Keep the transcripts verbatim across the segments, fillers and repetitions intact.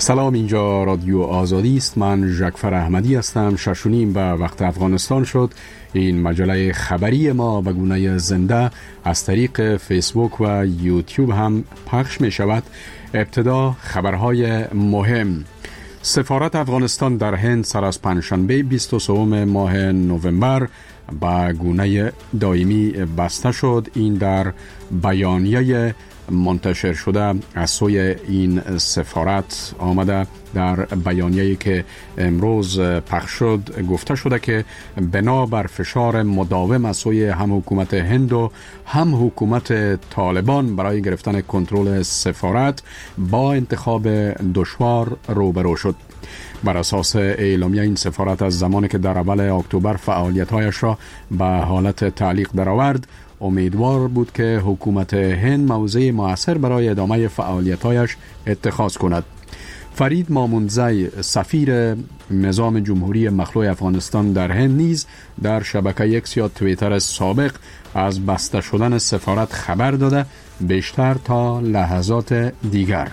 سلام، اینجا رادیو آزادی است. من ژکفر احمدی هستم. شش و نیم به وقت افغانستان شد. این مجله خبری ما به گونه زنده از طریق فیسبوک و یوتیوب هم پخش می شود. ابتدا خبرهای مهم. سفارت افغانستان در هند سر از پنجشنبه بیست و سوم ماه نوامبر به گونه دائمی بسته شد. این در بیانیه منتشر شده از سوی این سفارت آمده. در بیانیه‌ای که امروز پخش شد گفته شده که بنابر فشار مداوم از سوی هم حکومت هند و هم حکومت طالبان برای گرفتن کنترل سفارت با انتخاب دشوار روبرو شد. بر اساس اعلامیه این سفارت از زمانی که در اول اکتبر فعالیت‌هایش را به حالت تعلیق درآورد امیدوار بود که حکومت هند موضع مؤثر برای ادامه فعالیت‌هایش اتخاذ کند. فرید مامونزی سفیر نظام جمهوری مخلوع افغانستان در هند نیز در شبکه اکس یا توییتر سابق از بسته شدن سفارت خبر داده، بیشتر تا لحظات دیگر.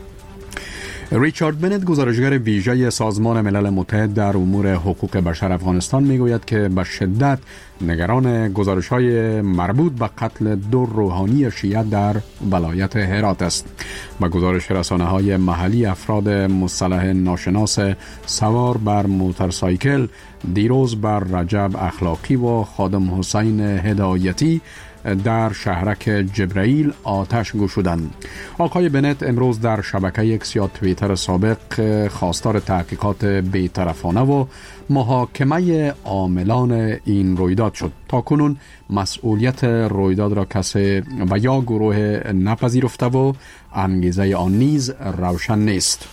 ریچارد بنت، گزارشگر ویژه سازمان ملل متحد در امور حقوق بشر افغانستان، میگوید که به شدت نگران گزارش‌های مربوط به قتل دو روحانی شیعه در ولایت هرات است. با گزارش رسانه‌های محلی، افراد مسلح ناشناس سوار بر موتورسایکل دیروز بر رجب اخلاقی و خادم حسین هدایتی در شهرک جبرائیل آتش گشودند. آقای بنت امروز در شبکه اکس یا توییتر سابق خواستار تحقیقات بی‌طرفانه و محاکمه عاملان این رویداد شد. تاکنون مسئولیت رویداد را کسی و یا گروه نپذیرفته و انگیزه آن نیز روشن نیست.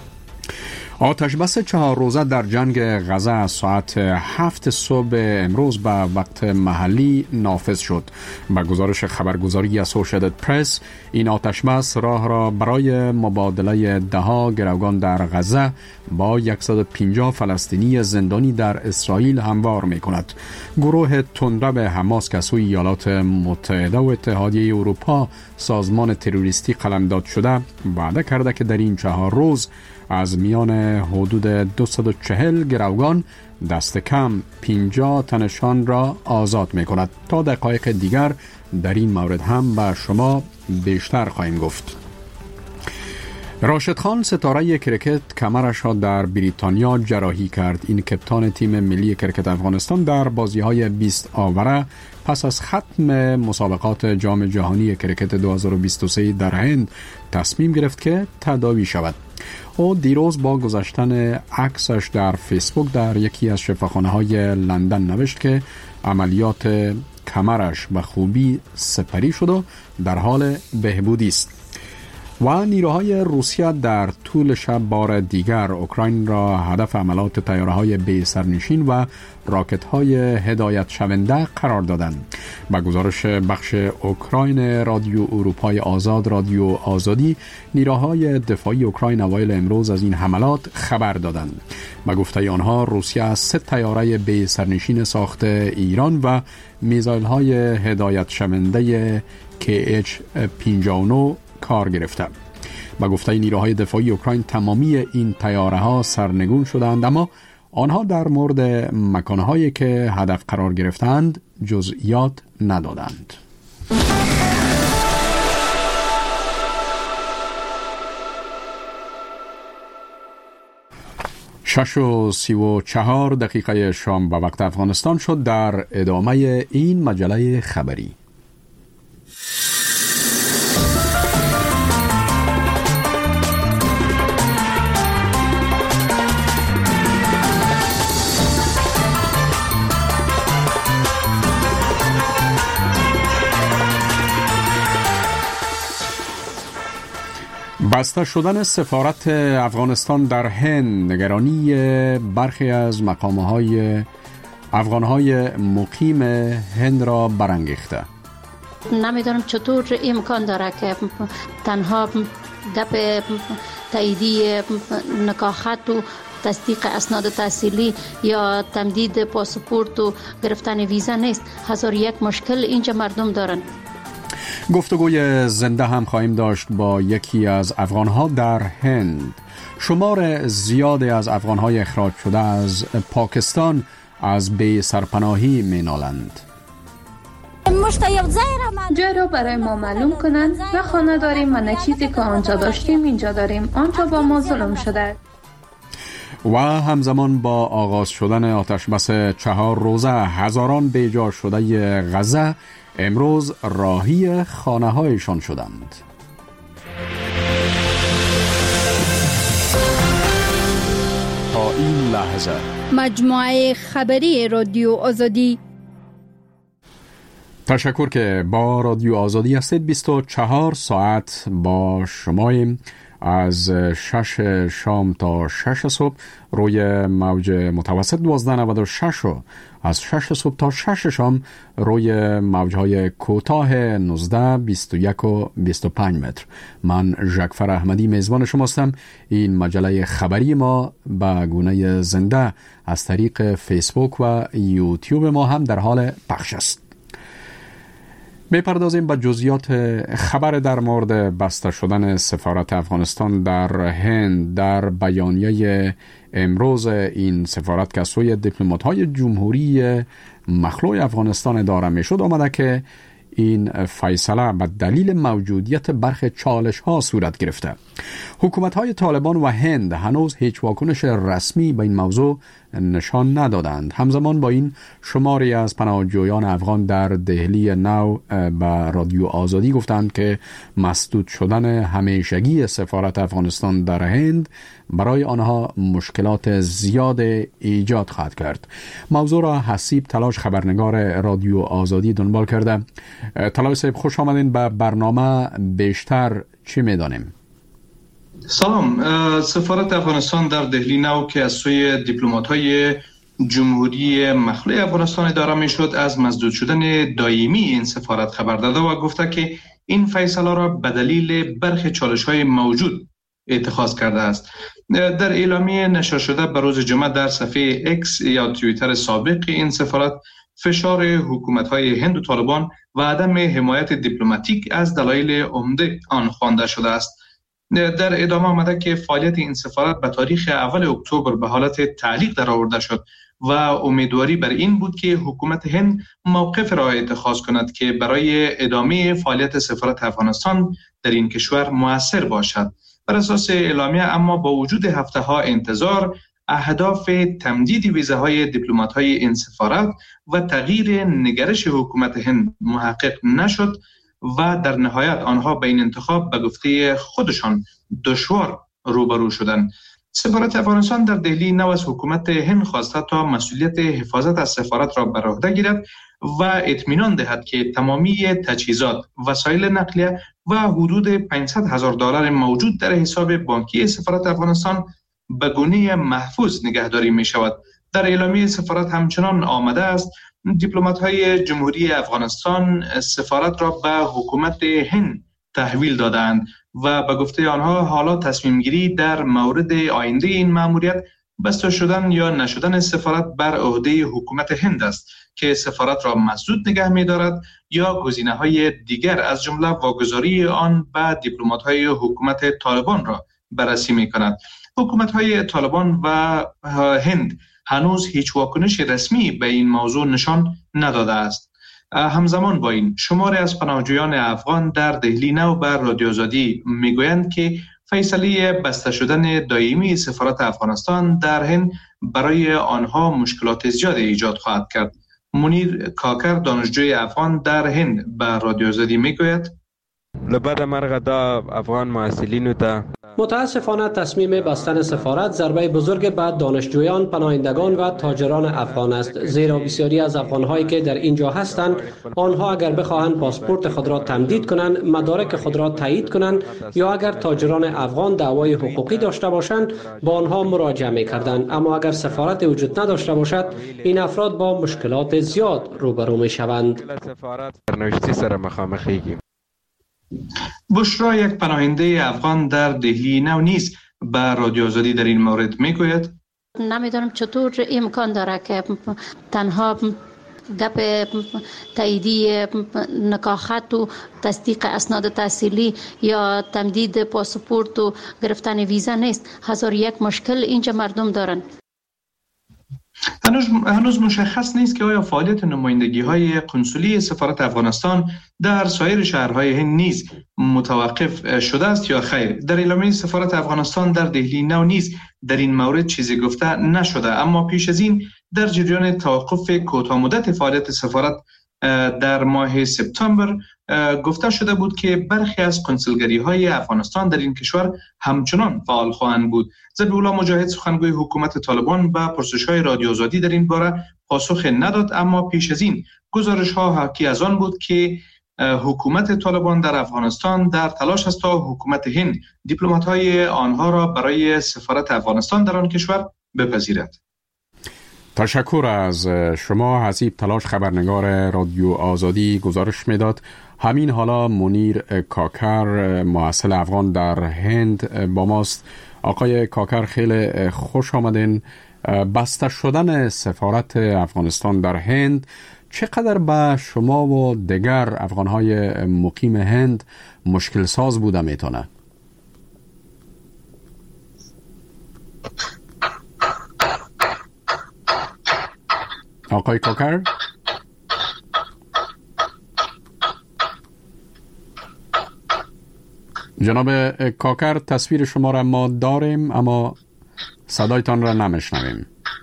آتش بس چهار روزه در جنگ غزه از ساعت هفت صبح امروز به وقت محلی نافذ شد. با گزارش خبرگزاری اسوشییتد پرس، این آتش بس راه را برای مبادله دهها گروگان در غزه با صد و پنجاه فلسطینی زندانی در اسرائیل هموار می کند. گروه تندرو حماس که سوی ایالات متحده و اتحادیه اروپا سازمان تروریستی قلمداد شده وعده کرده که در این چهار روز از میان حدود دویست و چهل گروگان دست کم پنجاه تنشان را آزاد می کند. تا دقایق دیگر در این مورد هم به شما بیشتر خواهیم گفت. راشد خان، ستاره کرکت، کمرش را در بریتانیا جراحی کرد. این کپتان تیم ملی کرکت افغانستان در بازی‌های بیست آوره پس از ختم مسابقات جام جهانی کرکت دو هزار و بیست و سه در هند تصمیم گرفت که تداوی شود. او دیروز با گذاشتن عکسش در فیسبوک در یکی از شفاخانه‌های لندن نوشت که عملیات کمرش به خوبی سپری شد و در حال بهبودی است. و نیروهای روسیه در طول شب بار دیگر اوکراین را هدف حملات طیاره‌های بی سرنشین و راکت‌های هدایت شونده قرار دادند. با گزارش بخش اوکراین رادیو اروپای آزاد رادیو آزادی، نیروهای دفاعی اوکراین اوایل امروز از این حملات خبر دادند. با گفته آنها روسیه از سه طیاره بی سرنشین ساخته ایران و میزایل‌های هدایت شونده کی اچ پنجاه و نه کار گرفته. با گفته نیروهای دفاعی اوکراین تمامی این طیاره ها سرنگون شدند، اما آنها در مورد مکانهایی که هدف قرار گرفتند جزئیات ندادند. شش و سی و چهار دقیقه شام به وقت افغانستان شد. در ادامه این مجله خبری، بسته شدن سفارت افغانستان در هند نگرانی برخی از مقام‌های افغان‌های مقیم هند را برانگیخته. نمیدونم چطور امکان داره که تنها گپ تاییدی نکاحت و تصدیق اسناد تحصیلی یا تمدید پاسپورت و گرفتن ویزا نیست. هزار یک مشکل اینجا مردم دارن. گفتگوی زنده هم خواهیم داشت با یکی از افغانها در هند. شمار زیادی از افغانهای اخراج شده از پاکستان از بی سرپناهی مینالند. جای را برای ما معلوم کنند و خانه داریم و نه چیزی که آنجا داشتیم اینجا داریم. آنجا با ما ظلم شده. و همزمان با آغاز شدن آتش بس چهار روزه هزاران بیجا شده غزه امروز راهی خانه هایشان شدند. تا این لحظه مجموعه خبری رادیو آزادی. تشکر که با رادیو آزادی هستید. بیست و چهار ساعت با شماییم از شش شام تا شش صبح روی موج متوسط دوازده نود و شش و از شش صبح تا شش شام روی موجهای کوتاه نوزده، بیست و یک و بیست و پنج متر. من ژکفر احمدی میزبان شماستم. این مجله خبری ما به گونه زنده از طریق فیسبوک و یوتیوب ما هم در حال پخش است. می‌پردازیم به جزئیات خبر در مورد بسته شدن سفارت افغانستان در هند. در بیانیه امروز این سفارت که از سوی دیپلمات‌های جمهوری مخلوع افغانستان اداره می‌شد آمده که این فیصله به دلیل موجودیت برخی چالش‌ها صورت گرفته. حکومت‌های طالبان و هند هنوز هیچ واکنش رسمی به این موضوع نشان ندادند. همزمان با این شماری از پناهجویان افغان در دهلی نو به رادیو آزادی گفتند که مسدود شدن همیشگی سفارت افغانستان در هند برای آنها مشکلات زیاد ایجاد خواهد کرد. موضوع را حسیب تلاش خبرنگار رادیو آزادی دنبال کرده. تلاش صاحب خوش آمدین به برنامه. بیشتر چی می‌دانیم؟ سلام. سفارت افغانستان در دهلی نو که از سوی دیپلمات‌های جمهوری مخلوع افغانستان اداره می‌شد از مسدود شدن دائمی این سفارت خبر داده و گفته که این فیصله را به دلیل برخی چالش‌های موجود اتخاذ کرده است. در اعلامیه نشر شده به روز جمعه در صفحه اکس یا توییتر سابق این سفارت فشار حکومت‌های هند و طالبان و عدم حمایت دیپلماتیک از دلایل عمده آن خوانده شده است. در ادامه آمده که فعالیت این سفارت به تاریخ اول اکتبر به حالت تعلیق در آورده شد و امیدواری بر این بود که حکومت هند موقف را اتخاذ کند که برای ادامه فعالیت سفارت افغانستان در این کشور مؤثر باشد. بر اساس اعلامیه اما با وجود هفته ها انتظار، اهداف تمدید ویزاهای دیپلمات‌های این سفارت و تغییر نگرش حکومت هند محقق نشد و در نهایت آنها به این انتخاب به گفته خودشان دشوار روبرو شدند. سفارت افغانستان در دهلی نو از حکومت هند خواسته تا مسئولیت حفاظت از سفارت را بر عهده گیرد و اطمینان دهد که تمامی تجهیزات، وسایل نقلیه و حدود پانصد هزار دلار موجود در حساب بانکی سفارت افغانستان به گونه محفوظ نگهداری می شود. در اعلامیه سفارت همچنان آمده است دیپلمات‌های جمهوری افغانستان سفارت را به حکومت هند تحویل دادند و به گفته آنها حالا تصمیم گیری در مورد آینده این مأموریت بسته شدن یا نشدن سفارت بر عهده حکومت هند است که سفارت را مسدود نگه می‌دارد یا گزینه‌های دیگر از جمله واگذاری آن به دیپلمات‌های حکومت طالبان را بررسی می‌کند. حکومت‌های طالبان و هند هنوز هیچ واکنش رسمی به این موضوع نشان نداده است. همزمان با این شماری از پناهجویان افغان در دهلی نو بر رادیو آزادی میگویند که فیصله بسته شدن دائمی سفارت افغانستان در هند برای آنها مشکلات زیاد ایجاد خواهد کرد. منیر کاکر دانشجوی افغان در هند به رادیو آزادی میگوید لبد مرغ دا افغان محصلین تا متاسفانه تصمیم بستن سفارت ضربه بزرگ به دانشجویان، پناهندگان و تاجران افغان است، زیرا بسیاری از افغان‌هایی که در اینجا هستند آنها اگر بخواهند پاسپورت خود را تمدید کنند، مدارک خود را تایید کنند یا اگر تاجران افغان دعوای حقوقی داشته باشند با آنها مراجعه می‌کردند، اما اگر سفارت وجود نداشته باشد این افراد با مشکلات زیاد روبرو می‌شوند. سفارت برنوشتی سر مخامخیگیم. بشرا یک پناهنده افغان در دهلی نو نیز به رادیو آزادی در این مورد میگوید نمیدونم چطور امکان داره که تنها گپ تاییدی نکاحت و تصدیق اسناد تحصیلی یا تمدید پاسپورت و گرفتن ویزا نیست. هزار یک مشکل اینجا مردم دارن. هنوز هنوز مشخص نیست که آیا فعالیت نمایندگی‌های قنسولی سفارت افغانستان در سایر شهرهای هند نیز متوقف شده است یا خیر. در اعلامیه سفارت افغانستان در دهلی نو نیز در این مورد چیزی گفته نشده، اما پیش از این در جریان توقف کوتاه مدت فعالیت سفارت در ماه سپتامبر گفته شده بود که برخی از کنسولگری‌های افغانستان در این کشور همچنان فعال خواهند بود. ذبیح‌الله مجاهد سخنگوی حکومت طالبان به پرسش‌های رادیو آزادی در این باره پاسخ نداد، اما پیش از این گزارش‌ها حاکی از آن بود که حکومت طالبان در افغانستان در تلاش است تا حکومت هند دیپلمات‌های آنها را برای سفارت افغانستان در آن کشور بپذیرد. تشکر از شما. حسیب تلاش خبرنگار رادیو آزادی گزارش میداد. همین حالا منیر کاکر محصل افغان در هند با ماست. آقای کاکر خیلی خوش آمدین. بسته شدن سفارت افغانستان در هند چقدر به شما و دیگر افغانهای مقیم هند مشکل ساز بوده میتونه؟ آقای کاکر؟ جناب کاکر، تصویر شما را ما داریم اما صدایتان را نمیشنویم.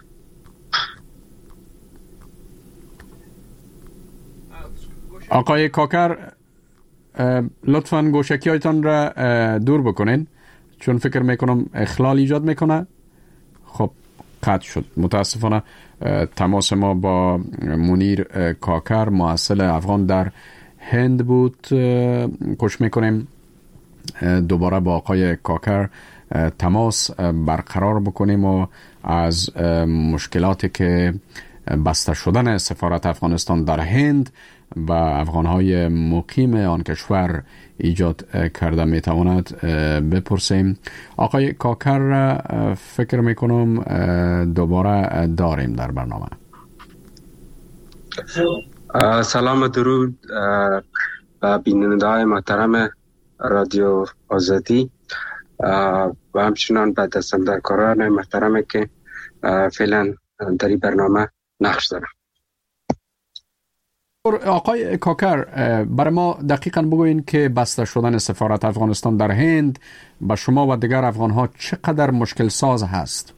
آقای کاکر، لطفاً گوشکی هایتان را دور بکنین چون فکر میکنم اخلال ایجاد میکنه. خب قطع شد. متاسفانه تماس ما با منیر کاکر محصل افغان در هند بود. کوشش میکنیم دوباره با آقای کاکر تماس برقرار بکنیم و از مشکلاتی که بسته شدن سفارت افغانستان در هند و افغانهای مقیم آن کشور ایجاد کرده میتواند بپرسیم. آقای کاکر را فکر میکنم دوباره داریم در برنامه. سلام و درود و بیننده‌های محترم رادیو آزادی و همچنان به دستاندرکاران محترم که فعلا در این برنامه نقش دارم. آقای کاکر، برای ما دقیقاً بگوین که بسته شدن سفارت افغانستان در هند به شما و دیگر افغان‌ها چقدر مشکل ساز هست؟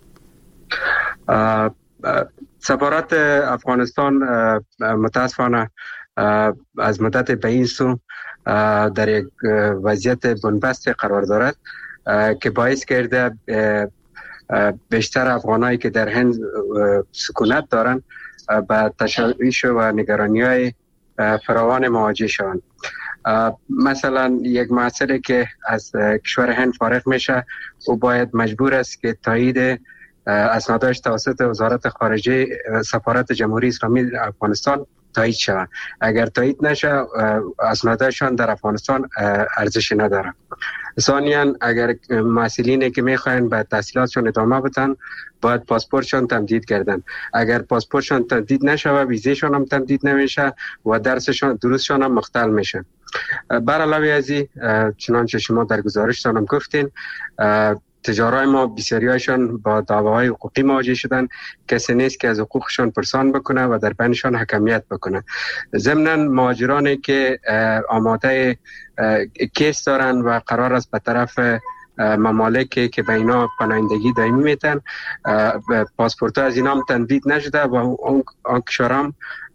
سفارت افغانستان متاسفانه از مدت به این سو در یک وضعیت بنبست قرار دارد که باعث کرده بیشتر افغانایی که در هند سکونت دارند با تشویش و نگرانی‌های فراوان مواجه شوند. مثلا یک محصلی که از کشور هند فارغ میشه او باید مجبور است که تایید اسنادش توسط وزارت خارجه سفارت جمهوری اسلامی افغانستان تایید شود. اگر تایید نشه اسنادشان در افغانستان ارزش نداره. ثانیاً اگر محصلینی که میخواین به تحصیلاتشون ادامه بدن باید پاسپورتشان تمدید کردن. اگر پاسپورتشان تمدید نشه و ویزاشون هم تمدید نمیشه و درسشان دروسشان هم مختل میشه. بر علاوه از این چنانچه شما در گزارشتان هم گفتین تجارای ما بسیاریشان با دعواهای حقوقی مواجه شدن. کسی نیست که از حقوقشان پرسان بکنه و در بینشان حکمیت بکنه. ضمناً مهاجرانی که آماده کیس دارن و قرار است به طرف ممالکی که به اینا پناهندگی دائمی میتن پاسپورت از اینا هم تمدید نشده و اون کشورام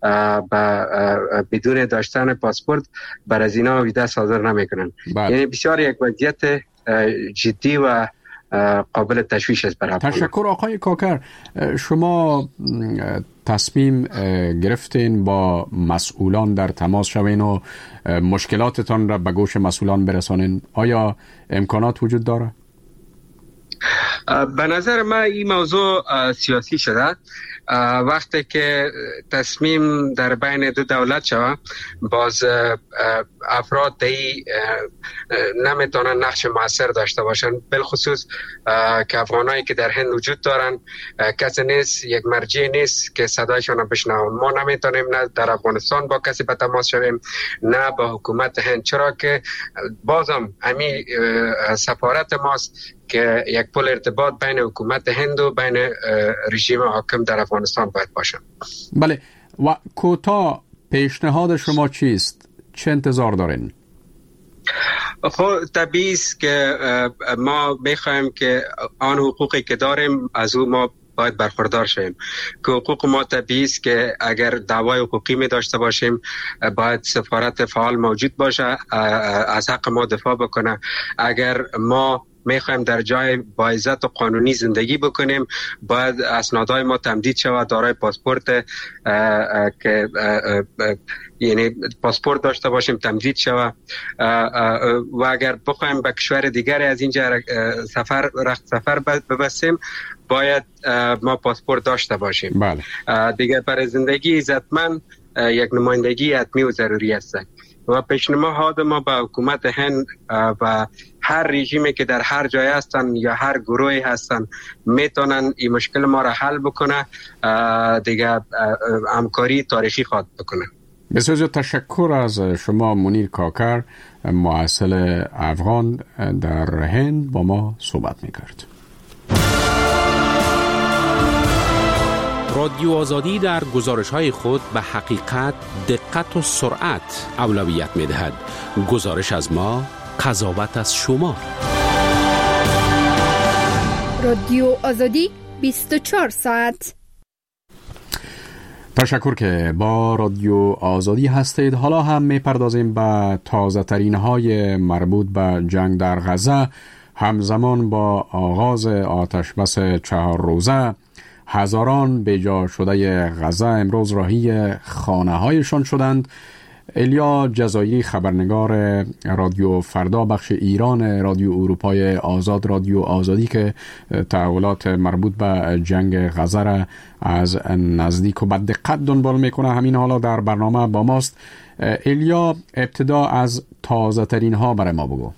بدون داشتن پاسپورت بر از اینا ویزا صادر نمیکنن. یعنی بسیار یک وضعیت جدی و قابل تشویش است برای تشکر. آقای کاکر، شما تصمیم گرفتین با مسئولان در تماس شوین و مشکلاتتان را به گوش مسئولان برسانین. آیا امکانات وجود داره؟ به نظر من این موضوع سیاسی شده. وقتی که تصمیم در بین دو دولت شود، باز افراد دی نمیتونن نقش موثر داشته باشن، بالخصوص که افغانایی که در هند وجود دارن کسی نیست، یک مرجع نیست که صدایشان بشنوند. ما نمیتونیم نه در افغانستان با کسی به تماس شویم نه با حکومت هند، چرا که بازم همین سفارت ماست که یک پل ارتباط بین حکومت هند و بین رژیم حاکم در افغانستان باید باشه. بله، و کوتاه پیشنهاد شما چیست؟ چه انتظار دارین؟ خب طبیعی است که ما میخوایم که آن حقوقی که داریم از او ما باید برخوردار شویم. که حقوق ما طبیعی است که اگر دعوای حقوقی می داشته باشیم باید سفارت فعال موجود باشه از حق ما دفاع بکنه. اگر ما میخوایم در جای با عزت و قانونی زندگی بکنیم باید اسنادهای ما تمدید شود، دارای پاسپورت که یعنی پاسپورت داشته باشیم تمدید شود و اگر بخوایم به کشور دیگری از اینجا سفر رخت سفر ببستیم باید ما پاسپورت داشته باشیم. بله. دیگه برای زندگی عزتمند یک نمایندگی حتمی و ضروری است و پیشنهاد ما به حکومت هند و هر رژیمی که در هر جای هستن یا هر گروهی هستن میتونن این مشکل ما را حل بکنه، دیگه همکاری تاریخی خواهد بکنه. بسیار زیاد تشکر از شما منیر کاکر، محصل افغان در هند با ما صحبت میکرد. رادیو آزادی در گزارش‌های خود به حقیقت، دقت و سرعت اولویت می‌دهد. گزارش از ما، قضاوت از شما. رادیو آزادی بیست و چهار ساعت. تشکر که با رادیو آزادی هستید. حالا هم می‌پردازیم به تازه ترین های مربوط به جنگ در غزه. همزمان با آغاز آتش بس چهار روزه، هزاران بیجا شده غزه امروز راهی خانه هایشان شدند. الیا جزایی، خبرنگار رادیو فردا بخش ایران رادیو اروپای آزاد رادیو آزادی که تحولات مربوط به جنگ غزه را از نزدیک و به دقت دنبال میکنه، همین حالا در برنامه با ماست. الیا، ابتدا از تازه ترین ها برای ما بگو.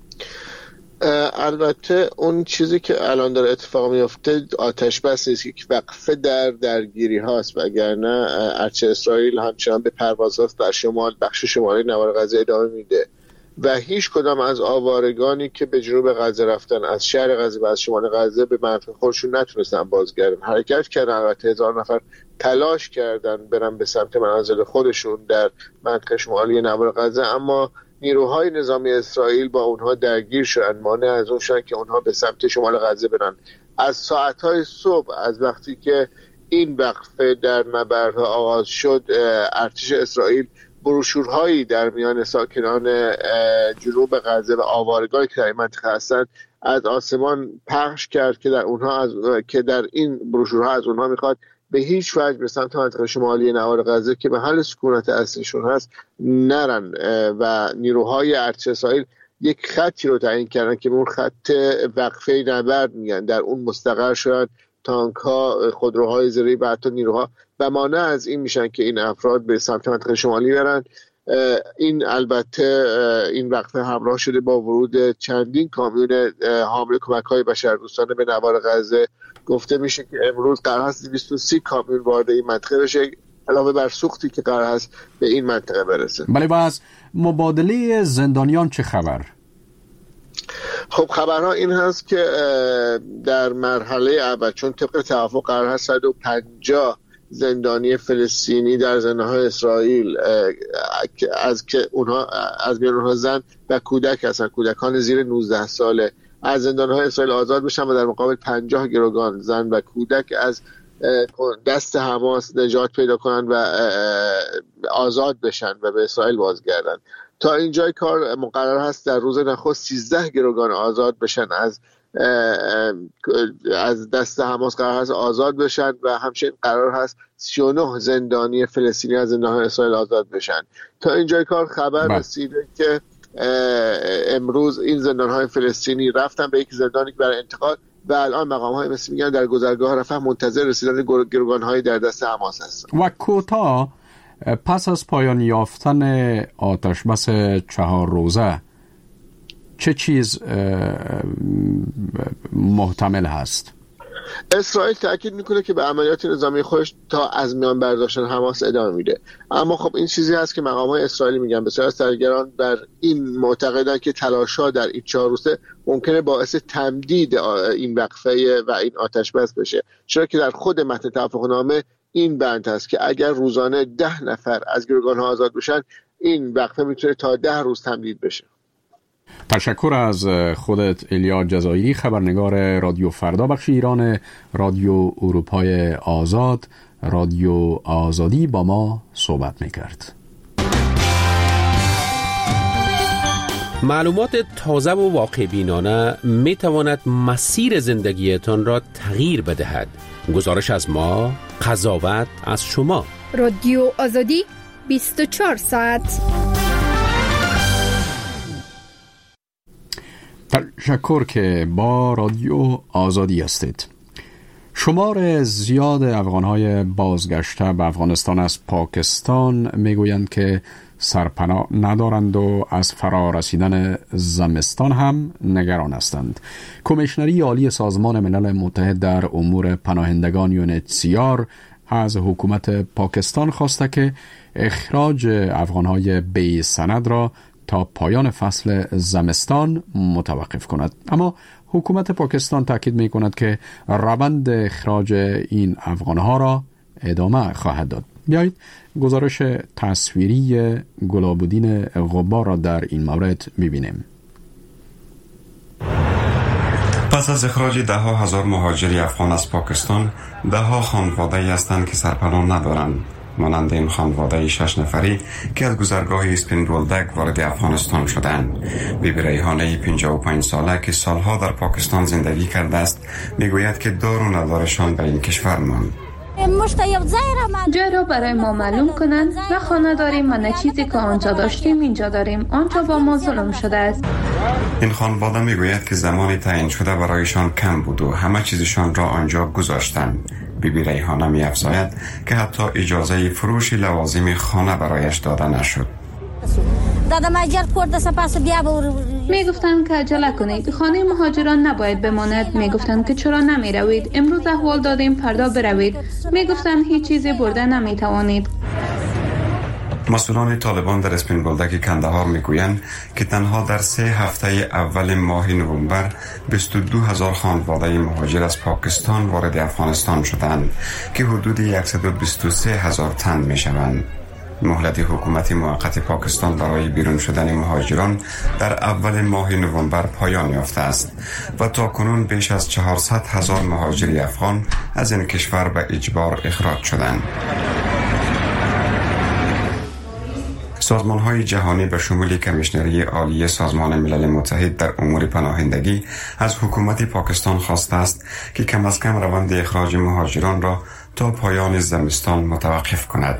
البته اون چیزی که الان داره اتفاق میفته آتش بس نیست که وقفه در درگیری هاست، وگرنه ارتش اسرائیل همچنان به پروازات در شمال بخش شمالی نوار غزه ادامه میده و هیچ کدام از آوارگانی که به جنوب غزه رفتن از شهر غزه و از شمال غزه به منطقه خودشون نتونستن بازگردن. حرکت کردن، البته هزار نفر تلاش کردن برن به سمت منازل خودشون در منطقه شمالی نوار غزه، اما نیروهای نظامی اسرائیل با اونها درگیر شدن، مانع از اون شدن که اونها به سمت شمال غزه برن. از ساعتهای صبح از وقتی که این وقفه در نبردها آغاز شد، ارتش اسرائیل بروشورهایی در میان ساکنان جنوب غزه و آوارگانی که در این منطقه هستند از آسمان پخش کرد که در اونها از که در این بروشورها از اونها میخواد به هیچ وجه به سمت منطقه شمالی نوار غزه که محل سکونت اصلیشون هست نرن و نیروهای ارتش اسرائیل یک خطی رو تعیین کردن که اون خط وقفه نبرد میگن، در اون مستقر شدن تانک ها، خودروهای زیره‌ای و حتی نیروها و مانع از این میشن که این افراد به سمت منطقه شمالی برن. این البته این وقفه همراه شده با ورود چندین کامیون حامل کمک‌های بشردوستانه به نوار غزه. گفته میشه که امروز قرار هست دویست و سی کامیون وارد این منطقه بشه، علاوه بر سوختی که قرار هست به این منطقه برسه. بله، و از مبادله زندانیان چه خبر؟ خب خبرها این هست که در مرحله اول، چون طبق توافق قرار هست صد و پنجاه زندانی فلسطینی در زندان‌های اسرائیل از که اونها از میان اونها زن و کودک هستن، کودکان زیر نوزده ساله، از زندان‌های اسرائیل آزاد بشن و در مقابل پنجاه گروگان زن و کودک از دست حماس نجات پیدا کنن و آزاد بشن و به اسرائیل بازگردن. تا اینجای کار مقرر هست در روز نخست سیزده گروگان آزاد بشن، از از دست حماس قرار هست آزاد بشن و همچنین قرار هست سی و نه زندانی فلسطینی از زندان‌های اسرائیل آزاد بشن. تا اینجای کار خبر رسیده که امروز این زندان‌های فلسطینی رفتن به یک زندانی که برای انتقال و الان مقام های مثل میگن در گذرگاه رفح منتظر رسیدن گروگان های در دست حماس هستن. و کوتاه پس از پایان یافتن آتش بس چهار روزه چه چیز محتمل هست؟ اسرائیل تاکید میکنه که به عملیات نظامی خودش تا از میان برداشتن حماس ادامه میده، اما خب این چیزی هست که مقامات اسرائیلی میگن بسیار از تحلیلگران بر این معتقدن که تلاش‌ها در این چهار روزه ممکنه باعث تمدید این وقفه و این آتش بس بشه، چرا که در خود متن توافقنامه این بند هست که اگر روزانه ده نفر از گروگان‌ها آزاد بشن این وقفه میتونه تا ده روز تمدید بشه. تشکر از خودت ایلیا جزایری، خبرنگار رادیو فردا بخش ایران رادیو اروپای آزاد، رادیو آزادی با ما صحبت میکرد. معلومات تازه و واقع بینانه می تواند مسیر زندگیتان را تغییر بدهد. گزارش از ما، قضاوت از شما. رادیو آزادی بیست و چهار ساعت. تشکر که با رادیو آزادی هستید. شمار زیاد افغانهای بازگشته به افغانستان از پاکستان میگویند که سرپناه ندارند و از فرا رسیدن زمستان هم نگران هستند. کمیشنری عالی سازمان ملل متحد در امور پناهندگان یو ان اچ سی آر از حکومت پاکستان خواسته که اخراج افغانهای بی سند را تا پایان فصل زمستان متوقف کند، اما حکومت پاکستان تاکید می کند که روند اخراج این افغانها را ادامه خواهد داد. بیایید گزارش تصویری گلابودین غبار را در این مورد می‌بینیم. پس از اخراج ده ها هزار مهاجری افغان از پاکستان، ده ها خانواده‌ای هستند که سرپناه ندارند، مانند این خانواده شش نفری که از گذرگاه اسپین بولدک وارد افغانستان شدند. بیبی ریحانه پنجاه و پنج ساله که سالها در پاکستان زندگی کرده است میگوید که دار و ندارشان به این کشور ماند. جای را برای ما معلوم کنند و خانه داریم و نه چیزی که آنجا داشتیم اینجا داریم. آنجا با ما ظلم شده است. این خانواده میگوید که زمان تعیین شده برایشان کم بود و همه چیزشان را آنجا گذاشتند. بیبی ریحانه می افزاید که حتی اجازه فروش لوازم خانه برایش داده نشد. می گفتند که عجله کنید، خانه مهاجران نباید بماند. می گفتند که چرا نمی روید، امروز احوال دادیم فردا بروید. می گفتند هیچ چیزی برده نمی توانید. مسئولان طالبان در اسپین بولدک کندهار میگویند که تنها در سه هفته اول ماه نوامبر بیست و دو هزار خانواده مهاجر از پاکستان وارد افغانستان شدند که حدود صد و بیست و سه هزار تن میشوند. مهلت حکومت موقت پاکستان برای بیرون شدن مهاجران در اول ماه نوامبر پایان یافته است و تاکنون بیش از چهارصد هزار مهاجر افغان از این کشور به اجبار اخراج شدند. سازمان‌های جهانی به شمول کمیشنری عالی سازمان ملل متحد در امور پناهندگی از حکومت پاکستان خواسته است که کم از کم روند اخراج مهاجران را تا پایان زمستان متوقف کند.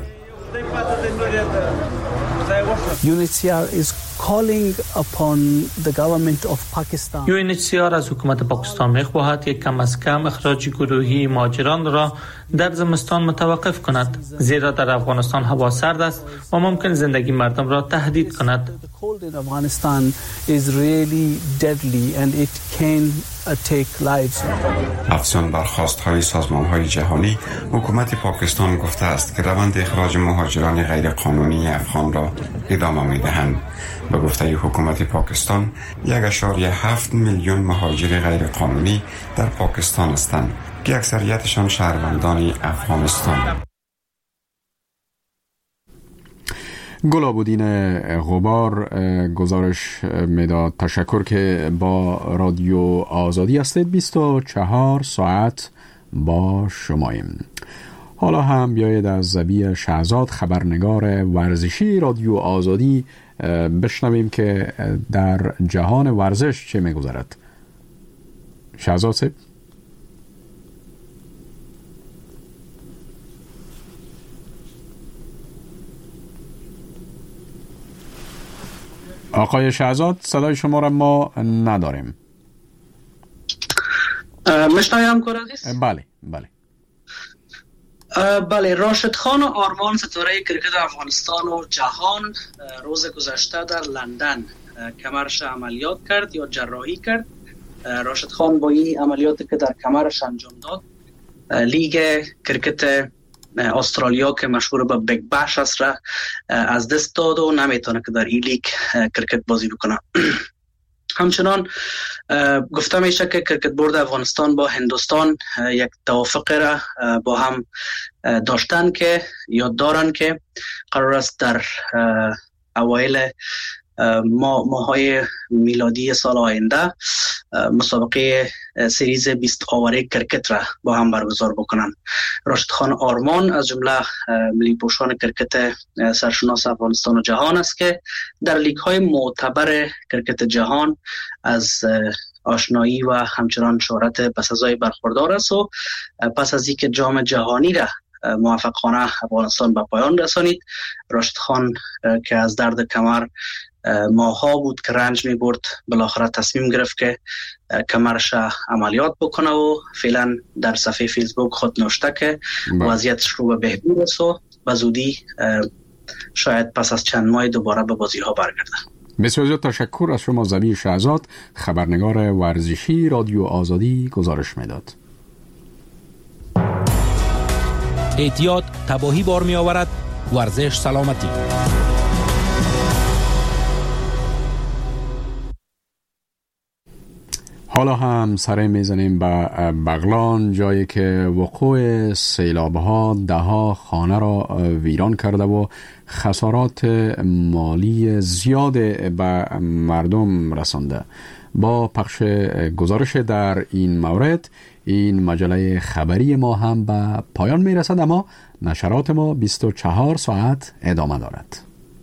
یو ان اچ سی آر is calling upon the government of Pakistan. یو ان اچ سی آر از حکومت پاکستان می‌خواهد که کم از کم اخراج گروهی مهاجران را در زمستان متوقف کند، زیرا در افغانستان هوا سرد است و ممکن زندگی مردم را تهدید کند. The cold in Afghanistan is really deadly and it can take lives. افزون بر خواست‌های سازمان‌های جهانی، حکومت پاکستان گفته است که روند اخراج مهاجران غیر قانونی افغان را ادامه می‌دهند. به گفته حکومت پاکستان، یک اشاری هفت میلیون مهاجر غیر قانونی در پاکستان هستند که اکثریتشان شهروندان افغانستان. گلابودین غبار گزارش میداد. تشکر که با رادیو آزادی هستید. بیست و چهار ساعت با شماییم. حالا هم بیایید از زبی شهزاد، خبرنگار ورزشی رادیو آزادی، بشنویم که در جهان ورزش چه میگذرد. شهزاد صاحب. آقای شهزاد، صدای شما را ما نداریم. مشنایم کار عزیز؟ بله بله بله. راشد خان آرمان ستاره کرکت افغانستان و جهان روز گذشته در لندن کمرش عملیات کرد یا جراحی کرد. راشد خان با این عملیاتی که در کمرش انجام داد لیگ کرکت استرالیا که مشهور به بیگ بش است را از دست داد و نمیتونه که در این لیگ کرکت بازی بکنه. همچنان گفته میشه که کرکت بورد افغانستان با هندوستان یک توافق را با هم داشتن که یاد دارن که قرار است در اوایل ما ماهای میلادی سال آینده مسابقه سریز بیست آوره کرکت را با هم برگزار بکنن. راشد خان آرمان از جمله ملی پوشان کرکت سرشناس افغانستان و جهان است که در لیگ های معتبر کرکت جهان از آشنایی و همچنان شهرت بسزای برخوردار است و پس از اینکه جام جهانی را موفقانه افغانستان به پایان رسانید، راشد خان که از درد کمر ماها بود که رنج می برد بالاخره تصمیم گرفت که کمرش عملیات بکنه و فعلا در صفحه فیسبوک خود نوشته که وضعیتش رو به بهبود است و به زودی شاید پس از چند ماه دوباره به بازی ها برگرده. بسیار زیاد تشکر از شما زبی شهزاد، خبرنگار ورزشی رادیو آزادی گزارش میداد. اعتیاد تباهی بار می آورد، ورزش سلامتی. حالا هم سر میزنیم به بغلان، جایی که وقوع سیلاب‌ها ده‌ها خانه را ویران کرده و خسارات مالی زیاد به مردم رسانده. با پخش گزارش در این مورد این مجله خبری ما هم به پایان میرسد، اما نشرات ما بیست و چهار ساعت ادامه دارد.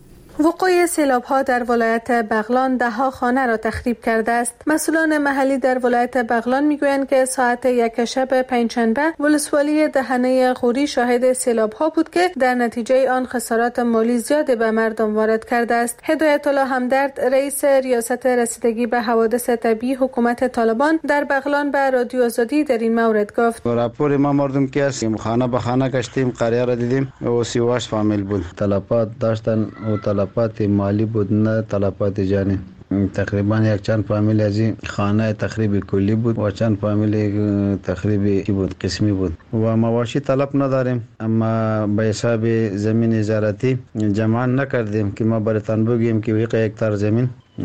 وقوع سیلاب‌ها در ولایت بغلان ده‌ها خانه را تخریب کرده است. مسئولان محلی در ولایت بغلان میگویند که ساعت یک شب پنجشنبه ولسوالی دهنه غوری شاهد سیلاب‌ها بود که در نتیجه آن خسارات مالی زیاد به مردم وارد کرده است. هدایت الله همدرد، رئیس ریاست رسیدگی به حوادث طبیعی حکومت طالبان در بغلان به رادیو آزادی در این مورد گفت: راپور ما مردم که است خانه به خانه گشتیم، قریه را دیدیم و سی و هشت فامیل بود. تلفات داشتن و تلفات مالی بود، نه تلفات جانی. تقریبا یک چند فامیل از این خانه تخریب کلی بود و چند فامیل تخریب کی بود قسمی بود و مواشی طلب نداریم، اما به حساب زمین زراعتی جمع نکردیم که ما براتون بگیم که یک هکتار زمین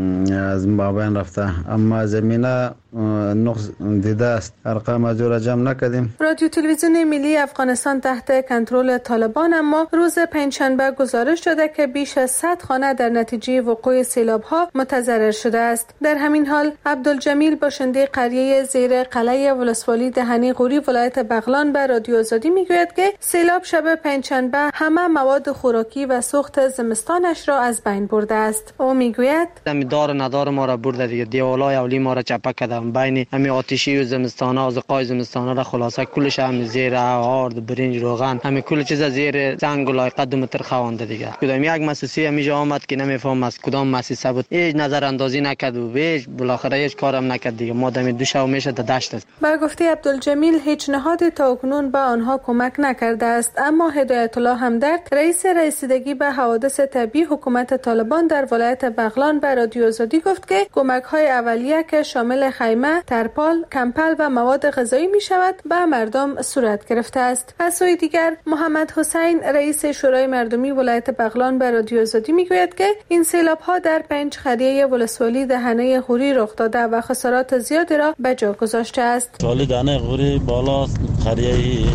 از مابین رفته، اما زمینه نقص دیده است، ارقام از را جمع نکردیم. رادیو تلویزیون ملی افغانستان تحت کنترل طالبان اما روز پنجشنبه گزارش داده که بیش از صد خانه در نتیجه وقوع سیلاب‌ها متضرر شده است. در همین حال عبدالجمیل باشنده قریه زیر قلعه ولسوالی دهنه غوری ولایت بغلان به رادیو آزادی میگوید که سیلاب شب پنجشنبه همه مواد خوراکی و سوخت زمستانش را از بین برده است. او میگوید دار ندار ما را برده دیگه، دیوالای اولی ما را چپه کردم، بین همین آتشی و زمستانه از قای زمستانه را خلاصه کلش هم زیر آرد برنج روغن همین کل چیز زیر زنگ و لایقه دو متر خوانده دیگه. کدام یک مؤسسه همیشه آمد که نمیفهم از کدام مؤسسه بود، هیچ نظر اندازی نکرد و هیچ بالاخره هیچ کارم نکرد دیگه. ما دم دو شو میشه در دشت است. با گفته عبدالجمیل هیچ نهاد تاکنون به آنها کمک نکرده است، اما هدایت الله همدرد، رئیس رسیدگی به حوادث طبیعی حکومت طالبان در ولایت بغلان به رادیو آزادی گفت که کمک‌های اولیه که شامل خیمه، ترپال، کمپل و مواد غذایی می شود به مردم صورت گرفته است. از سوی دیگر محمد حسین، رئیس شورای مردمی ولایت بغلان به رادیو آزادی می گوید که این سیلاب‌ها در پنج قریه ولسوالی دهنه غوری رخ داده و خسارات زیادی را به جا گذاشته است. ولسوالی دهنه غوری بالا قریه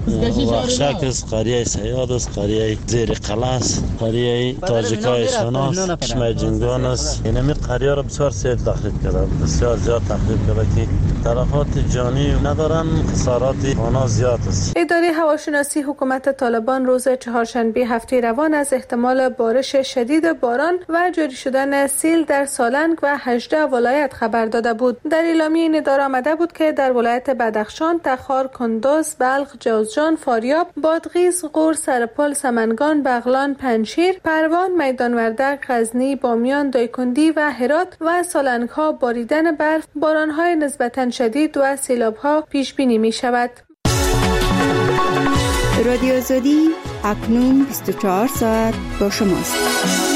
وحشک است، قریه سیاد است، قریه زیر قلعه است، قریه تاجیکای شناس، چشمه جنگان است. اینمی قریه را بسیار سیل تخریب کرده، بسیار زیاد تخریب کرده که تلفات جانی ندارن، خسارات آنها زیاد است. اداره هواشناسی حکومت طالبان روز چهارشنبه هفته روان از احتمال بارش شدید باران و جاری شدن سیل در سالنگ و هجده ولایت خبر داده بود. در اعلامیه این اداره آمده بود که در ولایت بدخشان، تخار، کندوز، بلخ، جوزجان یزدجان، فاریاب، بادغیس، غور، سرپال، سمنگان، بغلان، پنجشیر، پروان، میدان وردک، غزنی، بامیان، دایکندی و هرات و سالنگ‌ها باریدن برف، باران‌های نسبتاً شدید و سیلاب‌ها پیش بینی می‌شود. رادیو آزادی اکنون بیست و چهار ساعت با شماست.